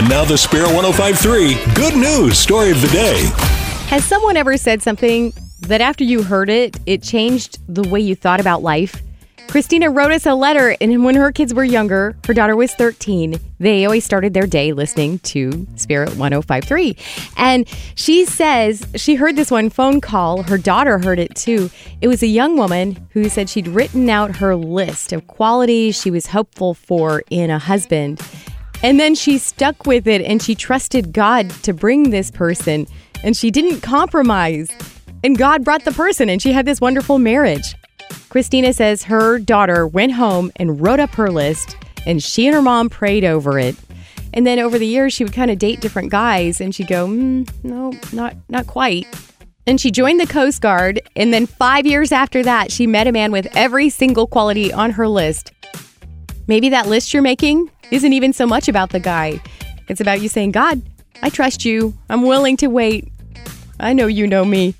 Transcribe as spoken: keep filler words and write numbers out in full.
Now the Spirit one oh five point three Good News Story of the Day. Has someone ever said something that after you heard it, it changed the way you thought about life? Christina wrote us a letter, and when her kids were younger, her daughter was thirteen, they always started their day listening to Spirit one oh five point three. And she says she heard this one phone call. Her daughter heard it too. It was a young woman who said she'd written out her list of qualities she was hopeful for in a husband. And then she stuck with it, and she trusted God to bring this person, and she didn't compromise. And God brought the person, and she had this wonderful marriage. Christina says her daughter went home and wrote up her list, and she and her mom prayed over it. And then over the years, she would kind of date different guys, and she'd go, mm, no, not not quite. And she joined the Coast Guard, and then five years after that, she met a man with every single quality on her list. Maybe that list you're making isn't even so much about the guy. It's about you saying, God, I trust you. I'm willing to wait. I know you know me.